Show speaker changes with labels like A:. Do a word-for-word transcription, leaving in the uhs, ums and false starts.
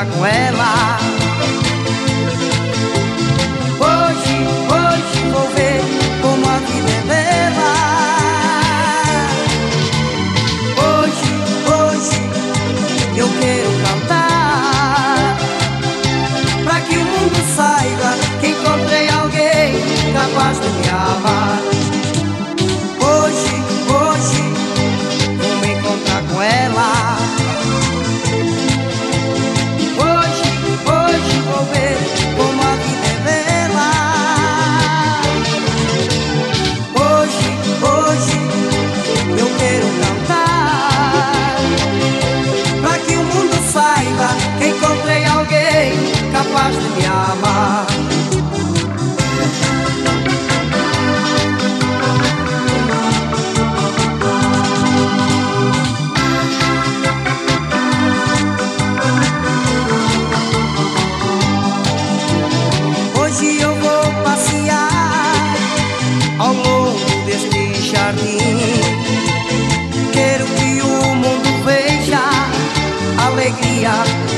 A: encontrar com ela. Hoje, hoje vou ver como a vida é bela. Hoje, hoje eu quero cantar, pra que o mundo saiba que encontrei alguém capaz de me amar. Hoje, hoje vou me encontrar com ela. Hoje, hoje vou ver como a vida é bela. Hoje, hoje eu quero cantar, pra que o mundo saiba que encontrei alguém capaz de me amar. Hoje eu vou passear ao longo deste jardim. Quero que o mundo veja a alegria